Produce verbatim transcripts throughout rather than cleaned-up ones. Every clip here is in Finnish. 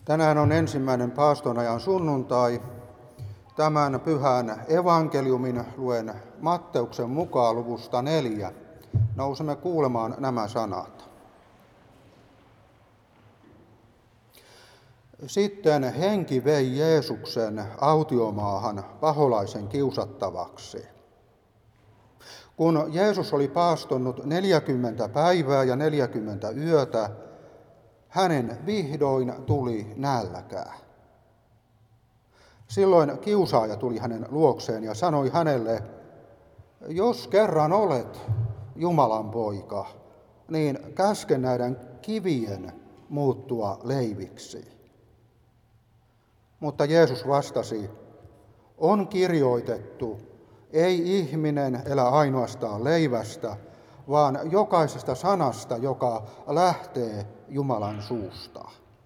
Tänään on ensimmäinen paastonajan sunnuntai. Tämän pyhän evankeliumin luen Matteuksen mukaan luvusta neljä. Nousemme kuulemaan nämä sanat. Sitten henki vei Jeesuksen autiomaahan paholaisen kiusattavaksi. Kun Jeesus oli paastonnut neljäkymmentä päivää ja neljäkymmentä yötä, hänen vihdoin tuli nälkä. Silloin kiusaaja tuli hänen luokseen ja sanoi hänelle, jos kerran olet Jumalan poika, niin käske näiden kivien muuttua leiviksi. Mutta Jeesus vastasi, on kirjoitettu, ei ihminen elä ainoastaan leivästä, vaan jokaisesta sanasta, joka lähtee Jumalan suusta.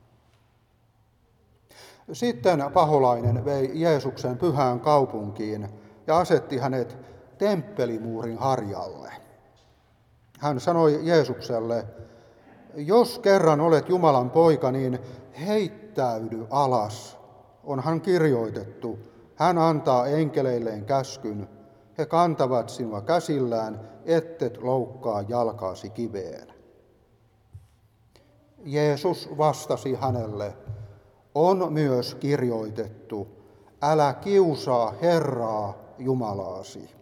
Sitten paholainen vei Jeesuksen pyhään kaupunkiin ja asetti hänet temppelimuurin harjalle. Hän sanoi Jeesukselle, jos kerran olet Jumalan poika, niin heittäydy alas. Onhan kirjoitettu, hän antaa enkeleilleen käskyn, he kantavat sinua käsillään, ettet loukkaa jalkaasi kiveen. Jeesus vastasi hänelle, on myös kirjoitettu, älä kiusaa Herraa Jumalaasi.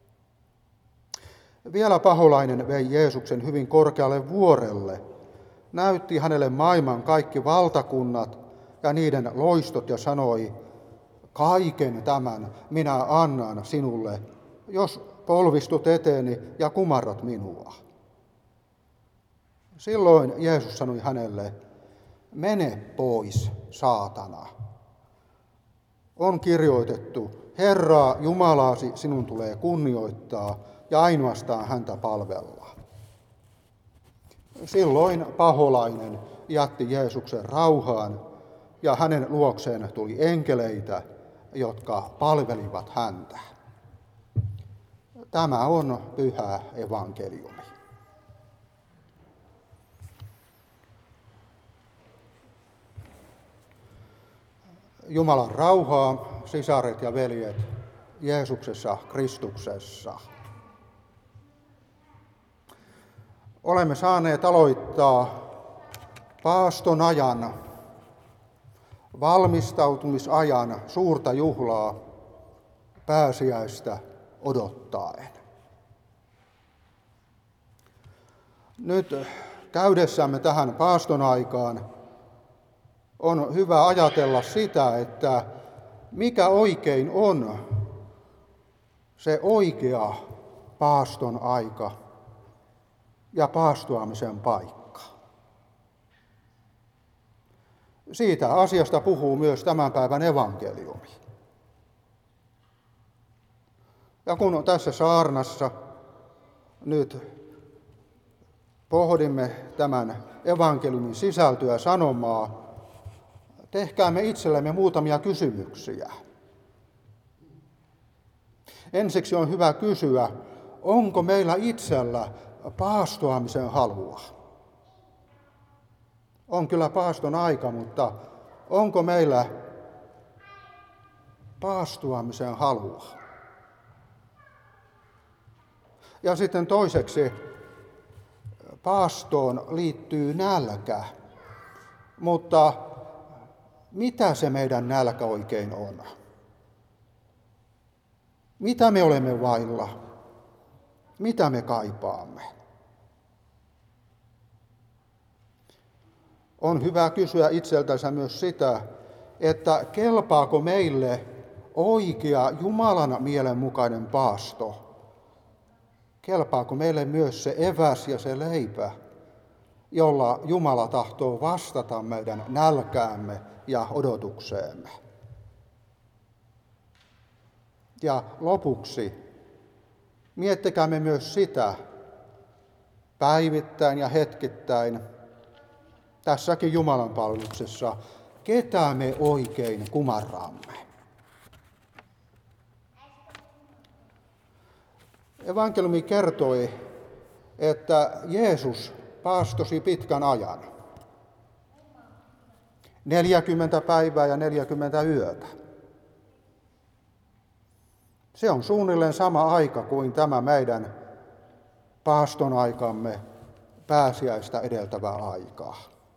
Vielä paholainen vei Jeesuksen hyvin korkealle vuorelle, näytti hänelle maailman kaikki valtakunnat ja niiden loistot ja sanoi, kaiken tämän minä annan sinulle, jos polvistut eteeni ja kumarrat minua. Silloin Jeesus sanoi hänelle, mene pois, saatana. On kirjoitettu, Herraa Jumalaasi sinun tulee kunnioittaa ja ainoastaan häntä palvella. Silloin paholainen jätti Jeesuksen rauhaan ja hänen luokseen tuli enkeleitä, jotka palvelivat häntä. Tämä on pyhä evankeliumi. Jumalan rauhaa, sisaret ja veljet, Jeesuksessa Kristuksessa. Olemme saaneet aloittaa paaston ajan, valmistautumisajan suurta juhlaa pääsiäistä odottaen. Nyt käydessämme tähän paaston aikaan on hyvä ajatella sitä, että mikä oikein on se oikea paaston aika ja paastoamisen paikka. Siitä asiasta puhuu myös tämän päivän evankeliumi. Ja kun tässä saarnassa nyt pohdimme tämän evankeliumin sisältöä sanomaa, tehkäämme itsellemme muutamia kysymyksiä. Ensiksi on hyvä kysyä, onko meillä itsellä paastoamisen halua? On kyllä paaston aika, mutta onko meillä paastoamisen halua? Ja sitten toiseksi, paastoon liittyy nälkä, mutta mitä se meidän nälkä oikein on? Mitä me olemme vailla? Mitä me kaipaamme? On hyvä kysyä itseltänsä myös sitä, että kelpaako meille oikea Jumalan mielenmukainen paasto? Kelpaako meille myös se eväs ja se leipä, jolla Jumala tahtoo vastata meidän nälkäämme ja odotukseemme? Ja lopuksi miettikäämme myös sitä päivittäin ja hetkittäin tässäkin Jumalan palveluksessa, ketä me oikein kumarraamme. Evankeliumi kertoi, että Jeesus paastosi pitkän ajan. neljäkymmentä päivää ja neljäkymmentä yötä. Se on suunnilleen sama aika kuin tämä meidän paaston aikamme pääsiäistä edeltävää aikaa.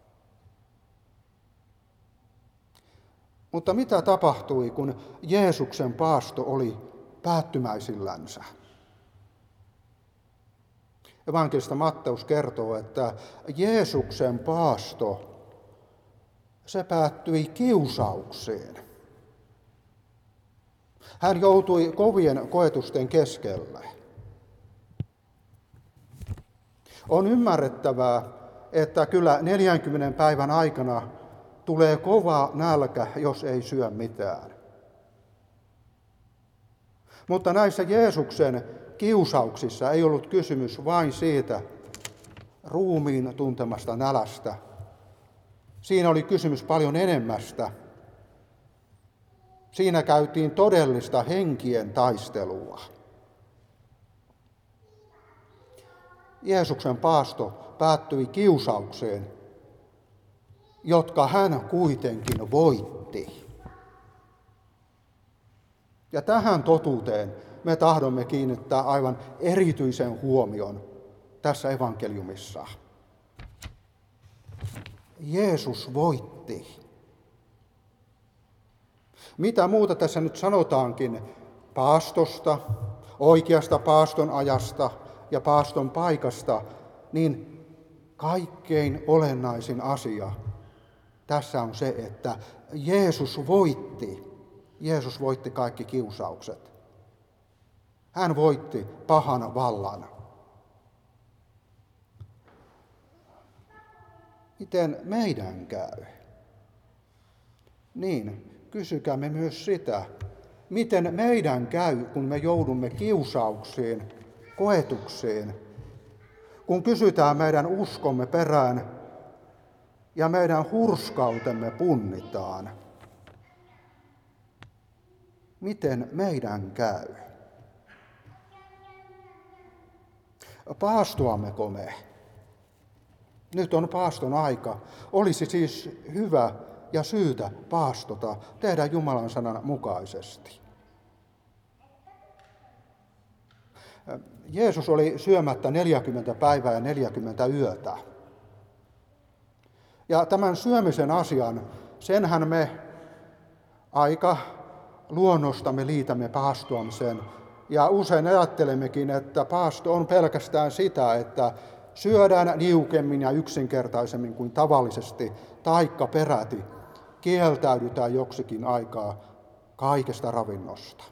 Mutta mitä tapahtui, kun Jeesuksen paasto oli päättymäisillänsä? Evankelista Matteus kertoo, että Jeesuksen paasto, se päättyi kiusaukseen. Hän joutui kovien koetusten keskelle. On ymmärrettävää, että kyllä neljänkymmenen päivän aikana tulee kova nälkä, jos ei syö mitään. Mutta näissä Jeesuksen kiusauksissa ei ollut kysymys vain siitä ruumiin tuntemasta nälästä. Siinä oli kysymys paljon enemmästä. Siinä käytiin todellista henkien taistelua. Jeesuksen paasto päättyi kiusaukseen, jotka hän kuitenkin voitti. Ja tähän totuuteen me tahdomme kiinnittää aivan erityisen huomion tässä evankeliumissa. Jeesus voitti. Mitä muuta tässä nyt sanotaankin paastosta, oikeasta paaston ajasta ja paaston paikasta, niin kaikkein olennaisin asia tässä on se, että Jeesus voitti. Jeesus voitti kaikki kiusaukset. Hän voitti pahan vallan. Miten meidän käy? Niin, kysykäämme myös sitä, miten meidän käy, kun me joudumme kiusauksiin, koetukseen, kun kysytään meidän uskomme perään ja meidän hurskautemme punnitaan. Miten meidän käy? Paastoammeko me? Nyt on paaston aika. Olisi siis hyvä ja syytä paastota, tehdä Jumalan sanan mukaisesti. Jeesus oli syömättä neljäkymmentä päivää ja neljäkymmentä yötä. Ja tämän syömisen asian, senhän me aika luonnostamme liitämme paastoamiseen. Ja usein ajattelemmekin, että paasto on pelkästään sitä, että syödään niukemmin ja yksinkertaisemmin kuin tavallisesti, taikka peräti kieltäydytään joksikin aikaa kaikesta ravinnosta.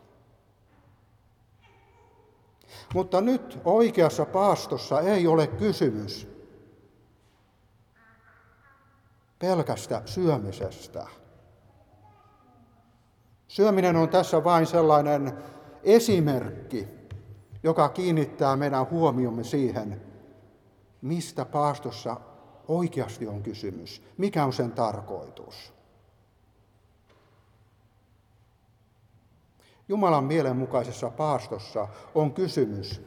Mutta nyt oikeassa paastossa ei ole kysymys pelkästä syömisestä. Syöminen on tässä vain sellainen esimerkki, joka kiinnittää meidän huomiomme siihen, mistä paastossa oikeasti on kysymys, mikä on sen tarkoitus. Jumalan mielenmukaisessa paastossa on kysymys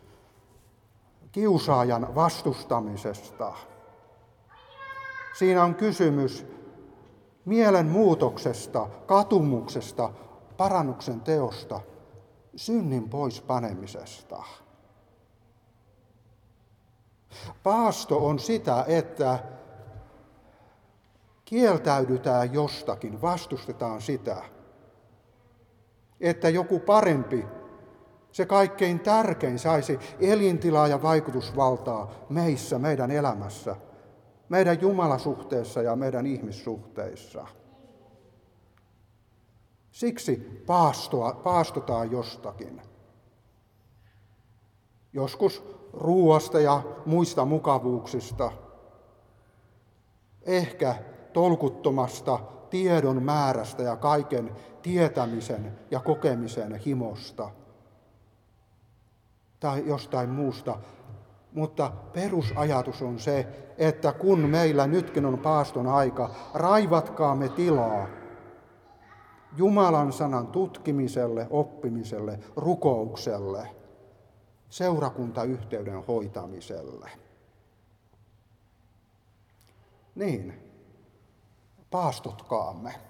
kiusaajan vastustamisesta. Siinä on kysymys mielenmuutoksesta, katumuksesta, parannuksen teosta, synnin pois panemisesta. Paasto on sitä, että kieltäydytään jostakin, vastustetaan sitä, että joku parempi, se kaikkein tärkein saisi elintilaa ja vaikutusvaltaa meissä, meidän elämässä, meidän jumalasuhteessa ja meidän ihmissuhteissa. Siksi paastoa, paastotaan jostakin. Joskus ruuasta ja muista mukavuuksista, ehkä tolkuttomasta tiedon määrästä ja kaiken tietämisen ja kokemisen himosta tai jostain muusta. Mutta perusajatus on se, että kun meillä nytkin on paaston aika, raivatkaamme tilaa Jumalan sanan tutkimiselle, oppimiselle, rukoukselle, seurakuntayhteyden hoitamiselle. Niin, Paastotkaamme.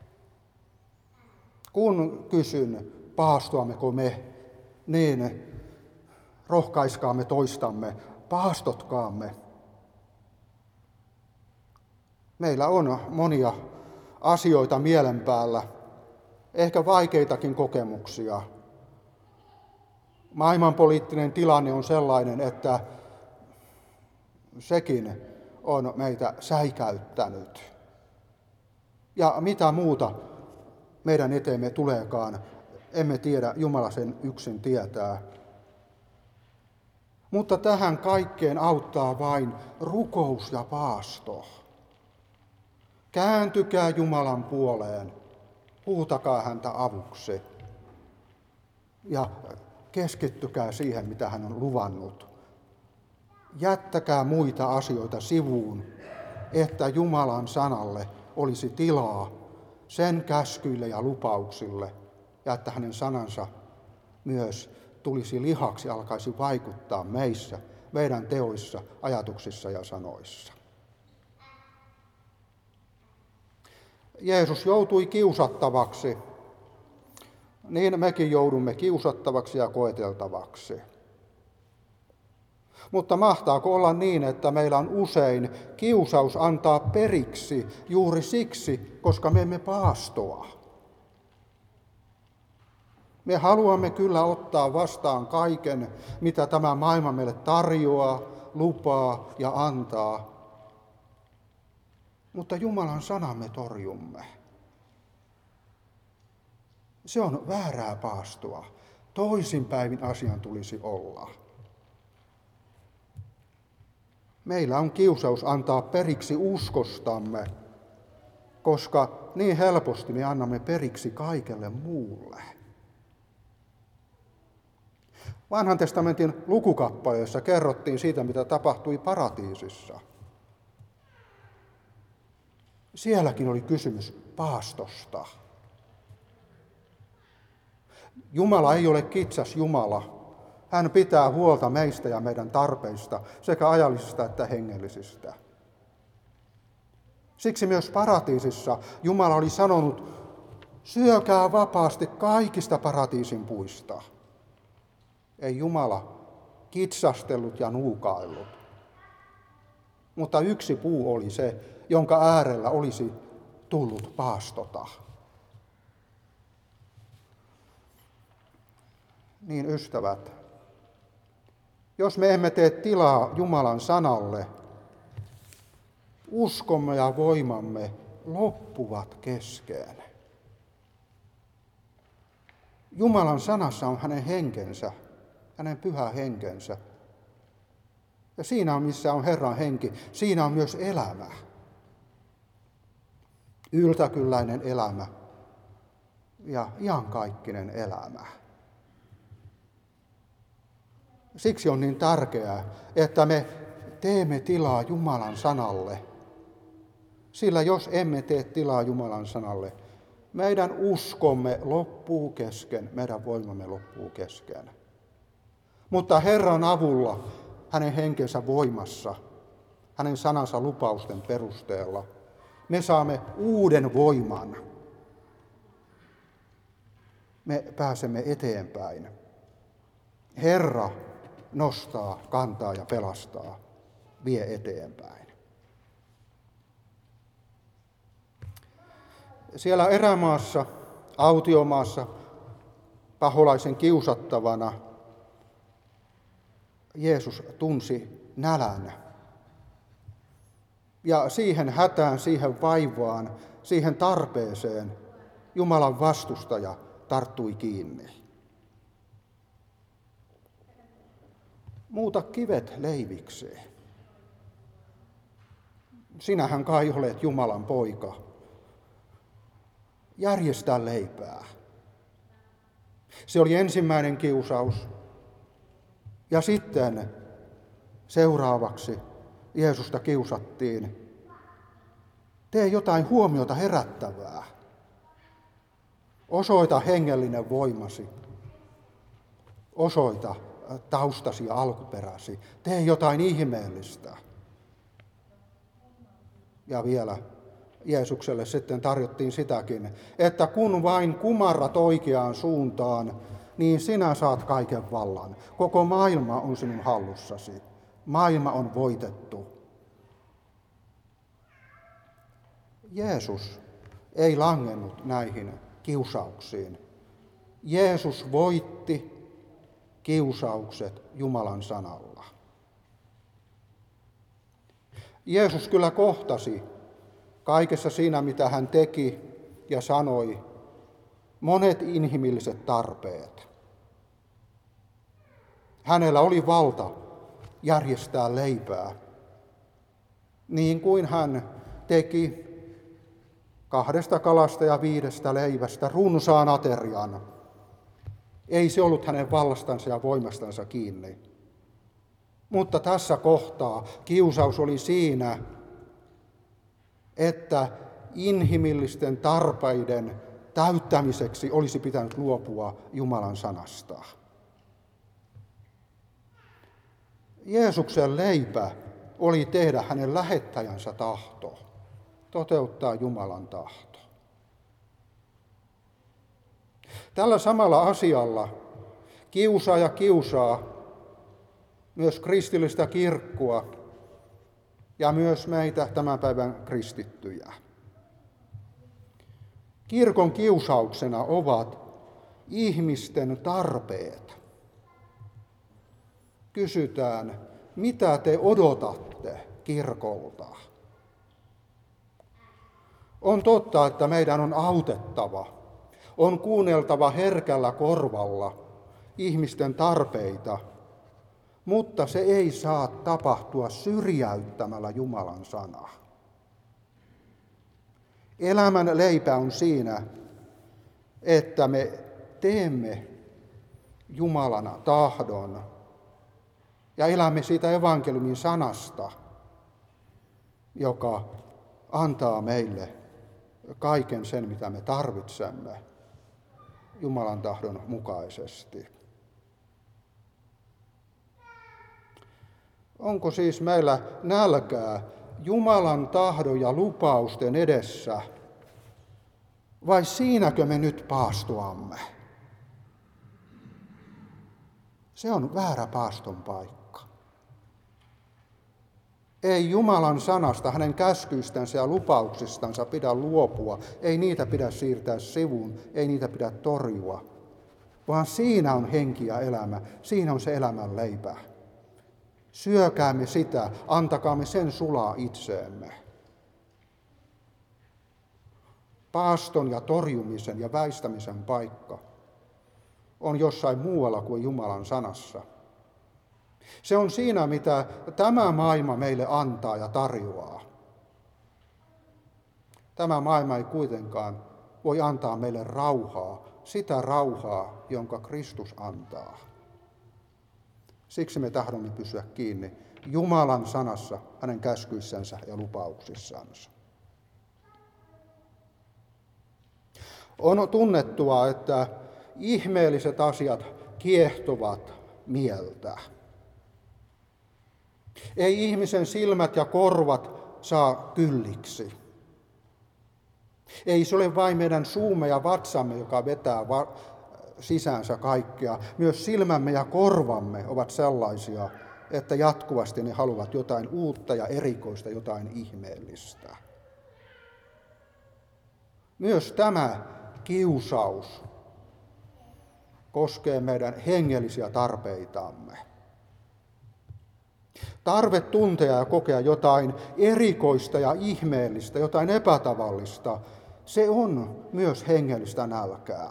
Kun kysyn, paastoammeko me, niin rohkaiskaamme toistamme, paastotkaamme. Meillä on monia asioita mielen päällä, ehkä vaikeitakin kokemuksia. Maailmanpoliittinen tilanne on sellainen, että sekin on meitä säikäyttänyt. Ja mitä muuta meidän eteemme tuleekaan, emme tiedä, Jumala sen yksin tietää. Mutta tähän kaikkeen auttaa vain rukous ja paasto. Kääntykää Jumalan puoleen, huutakaa häntä avuksi ja keskittykää siihen, mitä hän on luvannut. Jättäkää muita asioita sivuun, että Jumalan sanalle olisi tilaa sen käskyille ja lupauksille, ja että hänen sanansa myös tulisi lihaksi, alkaisi vaikuttaa meissä, meidän teoissa, ajatuksissa ja sanoissa. Jeesus joutui kiusattavaksi, niin mekin joudumme kiusattavaksi ja koeteltavaksi. Mutta mahtaako olla niin, että meillä on usein kiusaus antaa periksi juuri siksi, koska me emme paastoa? Me haluamme kyllä ottaa vastaan kaiken, mitä tämä maailma meille tarjoaa, lupaa ja antaa. Mutta Jumalan sanamme torjumme. Se on väärää paastoa. Toisinpäin asian tulisi olla. Meillä on kiusaus antaa periksi uskostamme, koska niin helposti me annamme periksi kaikelle muulle. Vanhan testamentin lukukappaleessa kerrottiin siitä, mitä tapahtui paratiisissa. Sielläkin oli kysymys paastosta. Jumala ei ole kitsas Jumala. Hän pitää huolta meistä ja meidän tarpeista, sekä ajallisista että hengellisistä. Siksi myös paratiisissa Jumala oli sanonut, syökää vapaasti kaikista paratiisin puista. Ei Jumala kitsastellut ja nuukaillut. Mutta yksi puu oli se, jonka äärellä olisi tullut paastota. Niin ystävät, jos me emme tee tilaa Jumalan sanalle, uskomme ja voimamme loppuvat kesken. Jumalan sanassa on hänen henkensä, hänen pyhä henkensä. Ja siinä on, missä on Herran henki, siinä on myös elämä. Yltäkylläinen elämä ja iankaikkinen elämä. Siksi on niin tärkeää, että me teemme tilaa Jumalan sanalle. Sillä jos emme tee tilaa Jumalan sanalle, meidän uskomme loppuu kesken, meidän voimamme loppuu kesken. Mutta Herran avulla, hänen henkensä voimassa, hänen sanansa lupausten perusteella, me saamme uuden voiman. Me pääsemme eteenpäin. Herra nostaa, kantaa ja pelastaa, vie eteenpäin. Siellä erämaassa, autiomaassa, paholaisen kiusattavana, Jeesus tunsi nälän. Ja siihen hätään, siihen vaivaan, siihen tarpeeseen Jumalan vastustaja tarttui kiinni. Muuta kivet leiviksi. Sinähän kai olet Jumalan poika. Järjestä leipää. Se oli ensimmäinen kiusaus. Ja sitten seuraavaksi Jeesusta kiusattiin. Tee jotain huomiota herättävää. Osoita hengellinen voimasi. Osoita taustasi ja alkuperäsi. Tee jotain ihmeellistä. Ja vielä Jeesukselle sitten tarjottiin sitäkin, että kun vain kumarrat oikeaan suuntaan, niin sinä saat kaiken vallan. Koko maailma on sinun hallussasi. Maailma on voitettu. Jeesus ei langennut näihin kiusauksiin. Jeesus voitti kiusaukset Jumalan sanalla. Jeesus kyllä kohtasi kaikessa siinä, mitä hän teki ja sanoi, monet inhimilliset tarpeet. Hänellä oli valta järjestää leipää, niin kuin hän teki kahdesta kalasta ja viidestä leivästä runsaan aterian. Ei se ollut hänen vallastansa ja voimastansa kiinni. Mutta tässä kohtaa kiusaus oli siinä, että inhimillisten tarpeiden täyttämiseksi olisi pitänyt luopua Jumalan sanasta. Jeesuksen leipä oli tehdä hänen lähettäjänsä tahto, toteuttaa Jumalan tahto. Tällä samalla asialla kiusaa ja kiusaa myös kristillistä kirkkoa ja myös meitä tämän päivän kristittyjä. Kirkon kiusauksena ovat ihmisten tarpeet. Kysytään, mitä te odotatte kirkolta? On totta, että meidän on autettava, on kuunneltava herkällä korvalla ihmisten tarpeita, mutta se ei saa tapahtua syrjäyttämällä Jumalan sanaa. Elämän leipä on siinä, että me teemme Jumalan tahdon ja elämme siitä evankeliumin sanasta, joka antaa meille kaiken sen, mitä me tarvitsemme Jumalan tahdon mukaisesti. Onko siis meillä nälkää Jumalan tahdon ja lupausten edessä, vai siinäkö me nyt paastoamme? Se on väärä paaston paikka. Ei Jumalan sanasta, hänen käskyistänsä ja lupauksistansa pidä luopua, ei niitä pidä siirtää sivuun, ei niitä pidä torjua, vaan siinä on henki ja elämä, siinä on se elämän leipä. Syökäämme sitä, antakaamme sen sulaa itseemme. Paaston ja torjumisen ja väistämisen paikka on jossain muualla kuin Jumalan sanassa. Se on siinä, mitä tämä maailma meille antaa ja tarjoaa. Tämä maailma ei kuitenkaan voi antaa meille rauhaa, sitä rauhaa, jonka Kristus antaa. Siksi me tahdomme pysyä kiinni Jumalan sanassa, hänen käskyissänsä ja lupauksissansa. On tunnettua, että ihmeelliset asiat kiehtovat mieltä. Ei ihmisen silmät ja korvat saa kylliksi. Ei se ole vain meidän suumme ja vatsamme, joka vetää va- sisäänsä kaikkea. Myös silmämme ja korvamme ovat sellaisia, että jatkuvasti ne haluavat jotain uutta ja erikoista, jotain ihmeellistä. Myös tämä kiusaus koskee meidän hengellisiä tarpeitamme. Tarve tuntea ja kokea jotain erikoista ja ihmeellistä, jotain epätavallista, se on myös hengellistä nälkää.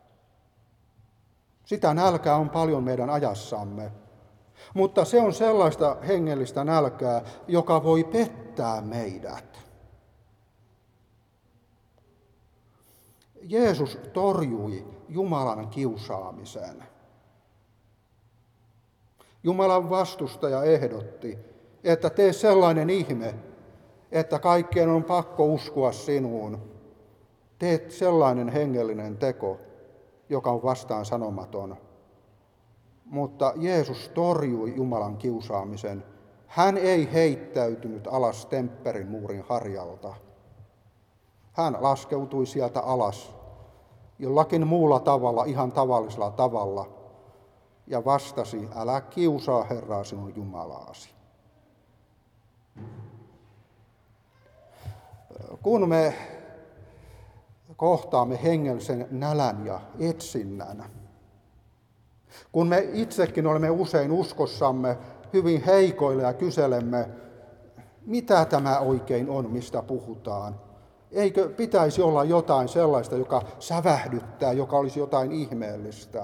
Sitä nälkää on paljon meidän ajassamme, mutta se on sellaista hengellistä nälkää, joka voi pettää meidät. Jeesus torjui Jumalan kiusaamisen. Jumalan vastustaja ehdotti, että tee sellainen ihme, että kaikkien on pakko uskoa sinuun. Teet sellainen hengellinen teko, joka on vastaan sanomaton. Mutta Jeesus torjui Jumalan kiusaamisen. Hän ei heittäytynyt alas tempperin muurin harjalta. Hän laskeutui sieltä alas jollakin muulla tavalla, ihan tavallisella tavalla, ja vastasi, älä kiusaa Herraa sinun Jumalaasi. Kun me kohtaamme hengellisen nälän ja etsinnän, kun me itsekin olemme usein uskossamme hyvin heikoilla ja kyselemme, mitä tämä oikein on, mistä puhutaan. Eikö pitäisi olla jotain sellaista, joka sävähdyttää, joka olisi jotain ihmeellistä?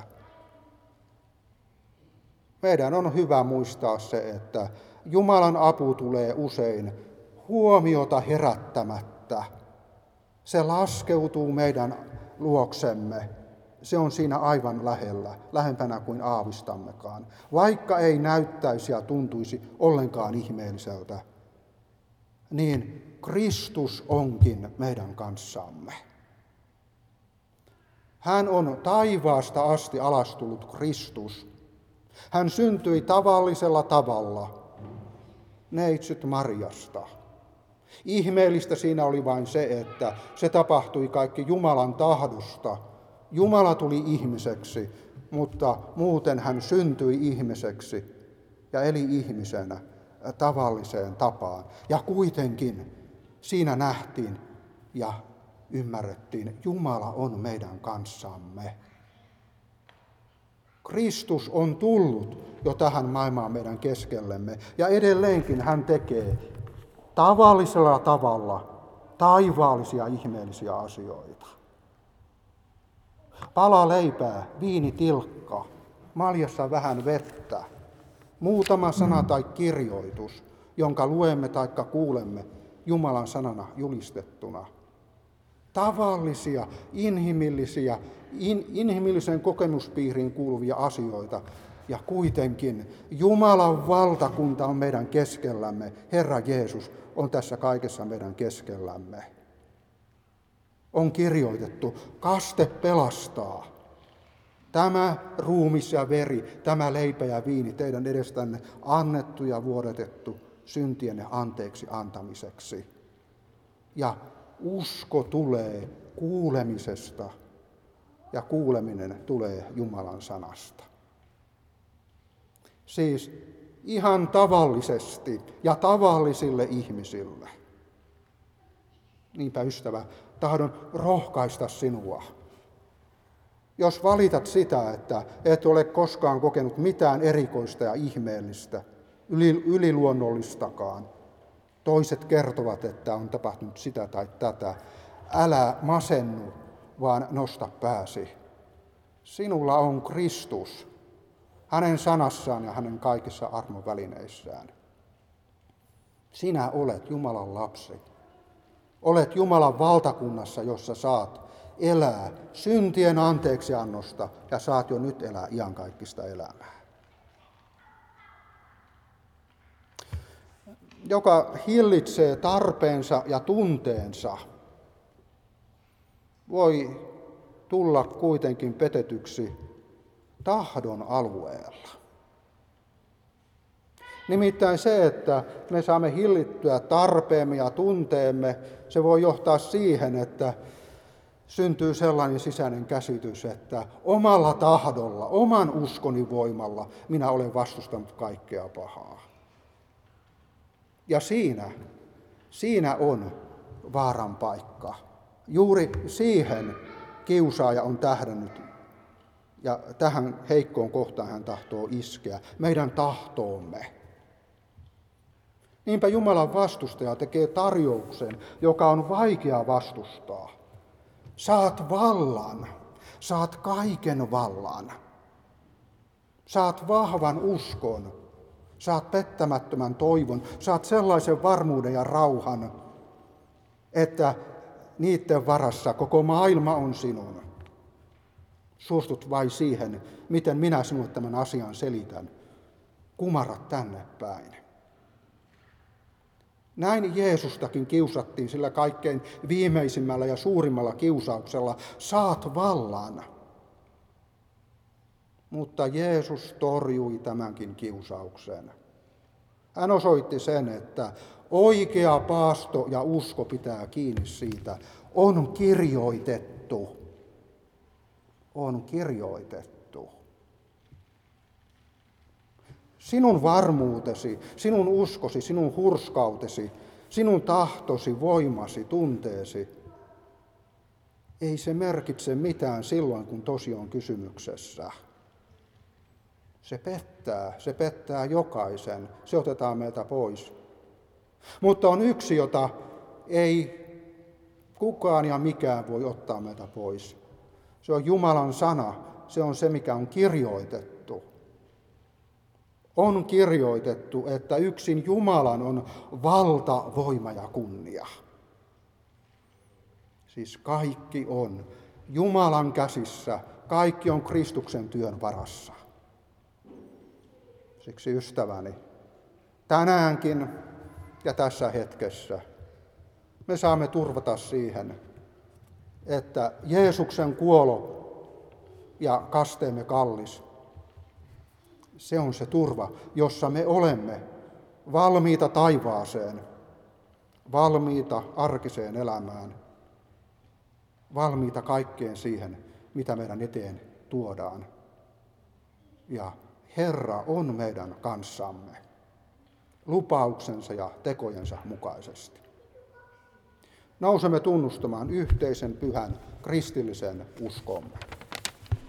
Meidän on hyvä muistaa se, että Jumalan apu tulee usein huomiota herättämättä. Se laskeutuu meidän luoksemme. Se on siinä aivan lähellä, lähempänä kuin aavistammekaan, vaikka ei näyttäisi ja tuntuisi ollenkaan ihmeelliseltä. Niin Kristus onkin meidän kanssamme. Hän on taivaasta asti alastullut Kristus. Hän syntyi tavallisella tavalla, neitsyt Marjasta. Ihmeellistä siinä oli vain se, että se tapahtui kaikki Jumalan tahdosta. Jumala tuli ihmiseksi, mutta muuten hän syntyi ihmiseksi ja eli ihmisenä tavalliseen tapaan. Ja kuitenkin siinä nähtiin ja ymmärrettiin, Jumala on meidän kanssamme. Kristus on tullut jo tähän maailmaan meidän keskellemme ja edelleenkin hän tekee tavallisella tavalla taivaallisia ihmeellisiä asioita. Pala leipää, viinitilkka, maljassa vähän vettä, muutama sana tai kirjoitus, jonka luemme tai kuulemme Jumalan sanana julistettuna. Tavallisia, inhimillisiä, in, inhimillisen kokemuspiiriin kuuluvia asioita. Ja kuitenkin Jumalan valtakunta on meidän keskellämme. Herra Jeesus on tässä kaikessa meidän keskellämme. On kirjoitettu, kaste pelastaa. Tämä ruumis ja veri, tämä leipä ja viini teidän edestänne annettu ja vuodatettu syntienne anteeksi antamiseksi. Ja usko tulee kuulemisesta ja kuuleminen tulee Jumalan sanasta. Siis ihan tavallisesti ja tavallisille ihmisille. Niinpä ystävä, tahdon rohkaista sinua. Jos valitat sitä, että et ole koskaan kokenut mitään erikoista ja ihmeellistä, yliluonnollistakaan, toiset kertovat, että on tapahtunut sitä tai tätä, älä masennu, vaan nosta pääsi. Sinulla on Kristus, hänen sanassaan ja hänen kaikissa armon välineissään. Sinä olet Jumalan lapsi. Olet Jumalan valtakunnassa, jossa saat elää syntien anteeksiannosta ja saat jo nyt elää iankaikkista elämää. Joka hillitsee tarpeensa ja tunteensa, voi tulla kuitenkin petetyksi tahdon alueella. Nimittäin se, että me saamme hillittyä tarpeemme ja tunteemme, se voi johtaa siihen, että syntyy sellainen sisäinen käsitys, että omalla tahdolla, oman uskoni voimalla minä olen vastustanut kaikkea pahaa. Ja siinä, siinä on vaaran paikka. Juuri siihen kiusaaja on tähdännyt ja tähän heikkoon kohtaan hän tahtoo iskeä, meidän tahtoomme. Niinpä Jumalan vastustaja tekee tarjouksen, joka on vaikea vastustaa. Saat vallan, saat kaiken vallan. Saat vahvan uskon, saat pettämättömän toivon, saat sellaisen varmuuden ja rauhan, että niiden varassa koko maailma on sinun. Suostut vain siihen, miten minä sinulle tämän asian selitän. Kumarrat tänne päin. Näin Jeesustakin kiusattiin sillä kaikkein viimeisimmällä ja suurimmalla kiusauksella. Saat vallan. Mutta Jeesus torjui tämänkin kiusauksen. Hän osoitti sen, että oikea paasto ja usko pitää kiinni siitä on kirjoitettu. On kirjoitettu. Sinun varmuutesi, sinun uskosi, sinun hurskautesi, sinun tahtosi, voimasi, tunteesi, ei se merkitse mitään silloin, kun tosi on kysymyksessä. Se pettää, se pettää jokaisen, se otetaan meiltä pois. Mutta on yksi, jota ei kukaan ja mikään voi ottaa meiltä pois. Se on Jumalan sana, se on se, mikä on kirjoitettu. On kirjoitettu, että yksin Jumalan on valta, voima ja kunnia. Siis kaikki on Jumalan käsissä, kaikki on Kristuksen työn varassa. Siksi ystäväni, tänäänkin ja tässä hetkessä me saamme turvata siihen, että Jeesuksen kuolo ja kasteemme kallis, se on se turva, jossa me olemme valmiita taivaaseen, valmiita arkiseen elämään, valmiita kaikkeen siihen, mitä meidän eteen tuodaan. Ja Herra on meidän kanssamme lupauksensa ja tekojensa mukaisesti. Nousemme tunnustamaan yhteisen pyhän kristillisen uskomme.